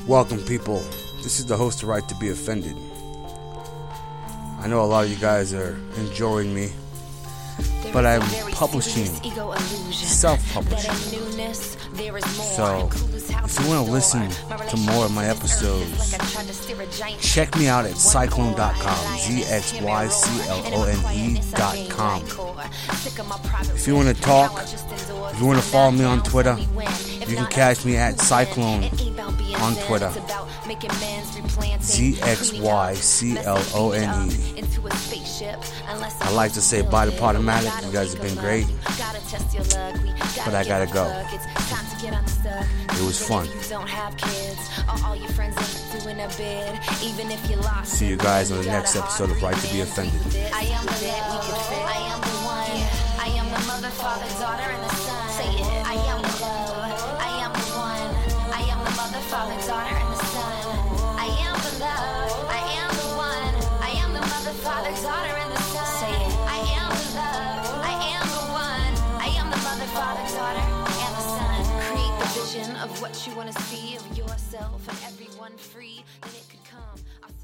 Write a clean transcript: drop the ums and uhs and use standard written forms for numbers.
Welcome, people. This is the host of Right to Be Offended. I know a lot of you guys are enjoying me, but I'm publishing, self-publishing. So, if you want to listen to more of my episodes, check me out at cyclone.com, ZXYCLONE.com. If you want to talk, if you want to follow me on Twitter, you can catch me at Cyclone on Twitter, ZXYCLONE. I like to say bye to Podomatic. You guys have been great, but I gotta go. It was fun. See you guys on the next episode of Right to Be Offended. I am the one. I am the mother, father, daughter, and the son. Say it. I am the love. I am the one. I am the mother, father, daughter, and the son. I am the love. I am the one. I am the mother, father, daughter, and the son. Say it. I am the love. I am the one. I am the mother, father, daughter, and the son. Create the vision of what you want to see of yourself and everyone free, then it could come.